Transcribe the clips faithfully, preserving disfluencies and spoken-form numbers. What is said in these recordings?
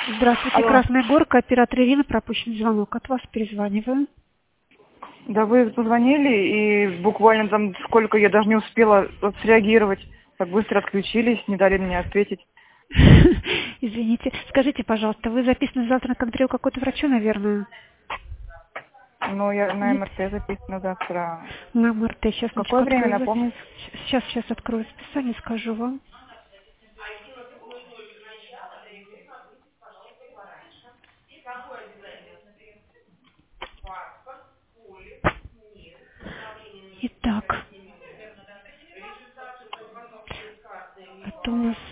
Здравствуйте, Алло. Красная Горка, оператор Ирина, пропущенный звонок. От вас перезваниваю. Да вы позвонили, и буквально там сколько я даже не успела среагировать. Так быстро отключились, не дали мне ответить. Извините. Скажите, пожалуйста, вы записаны завтра на контроль какой-то врачу, наверное? Ну, я на Нет? МРТ записана завтра. На МРТ. Сейчас, Какое минуточку, время, открою. напомнить? Сейчас, сейчас открою расписание, скажу вам. Итак, это у нас...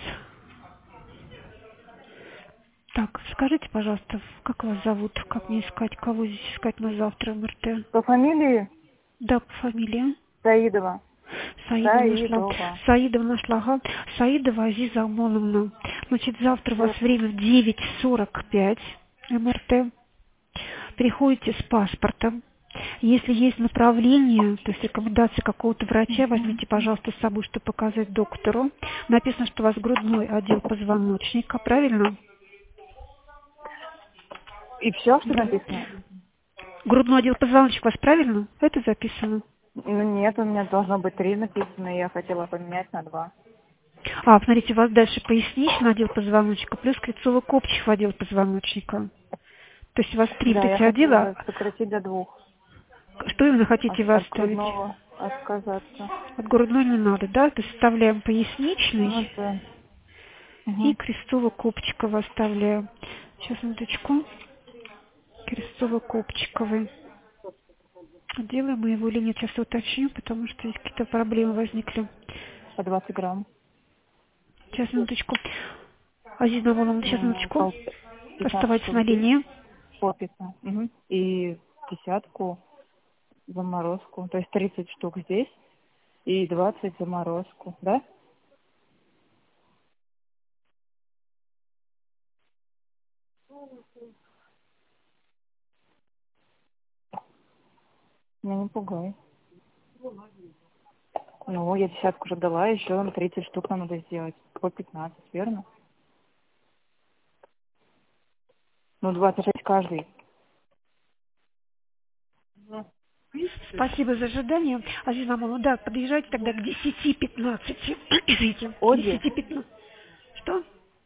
Так, скажите, пожалуйста, как вас зовут? Как мне искать? Кого здесь искать на завтра МРТ? По фамилии Да, по фамилии. Саидова. Саида нашла. Саидова. Саида нашла. Ага. Саидова Азиза Амоновна. Значит, завтра у вас Верно. время в девять сорок пять МРТ. Приходите с паспортом. Если есть направление, то есть рекомендация какого-то врача, возьмите, пожалуйста, с собой, чтобы показать доктору. Написано, что у вас грудной отдел позвоночника, правильно? И все, что Да. написано? Грудной отдел позвоночника у вас правильно? Это записано. Ну нет, у меня должно быть три написано, и я хотела поменять на два. А, смотрите, у вас дальше поясничный отдел позвоночника, плюс крицово-копчик отдел позвоночника. То есть у вас три вот Да, я эти отдела. хотела сократить до двух. Что именно От, хотите вы от оставить? грудного отказаться. От грудной не надо, да? То есть вставляем поясничный Ну да. и Угу. крестово-копчиковый оставляем. Сейчас, минуточку. Крестово-копчиковый. Делаем мы его или нет, сейчас уточню, потому что здесь какие-то проблемы возникли. По двадцать грамм. Сейчас, минуточку. Азиза Навоновна, сейчас, М, минуточку. пол- пятнадцать Оставайтесь штук на здесь. линии. Попита. Мгм. И десятку заморозку. То есть тридцать штук здесь и двадцать заморозку. Да? Меня не пугай. Ну, я десятку уже дала, еще на тридцать штук нам надо сделать. По пятнадцать, верно? Ну, двадцать шесть каждый. Спасибо за ожидание. Азиза Навоновна, да, подъезжайте тогда к десяти пятнадцати. Извините, к Оди? десяти пятнадцати. Что?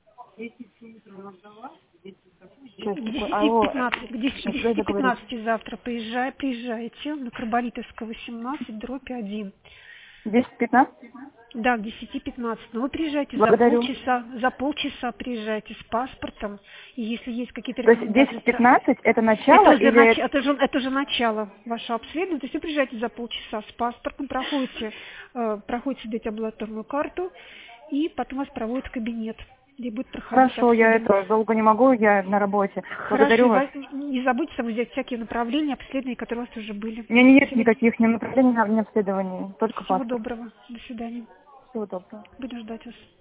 Что К это такое? десяти Алло, пятнадцати, к не дай десяти договорить. пятнадцати завтра приезжай, приезжайте на Карболитовского восемнадцать, дробь один. десять пятнадцать? Да, к десяти пятнадцати. Но вы приезжайте за Благодарю. полчаса, за полчаса приезжайте с паспортом. И если есть какие-то То есть рекомендации, десять пятнадцать это это начало уже, или... нач... это, же, это же начало вашего обследования. То есть вы приезжаете за полчаса с паспортом, проходите, э, проходите дать амбулаторную карту, и потом вас проводят в кабинет, где будет проходить Хорошо, я обследование. это долго не могу, я на работе. Хорошо, Благодарю и вас. вас- не забудьте с собой взять всякие направления, обследования, которые у вас уже были. У меня нет Всего, никаких ни направлений, ни обследований, только всего паспорт. доброго. До свидания. Всего доброго. Буду ждать вас.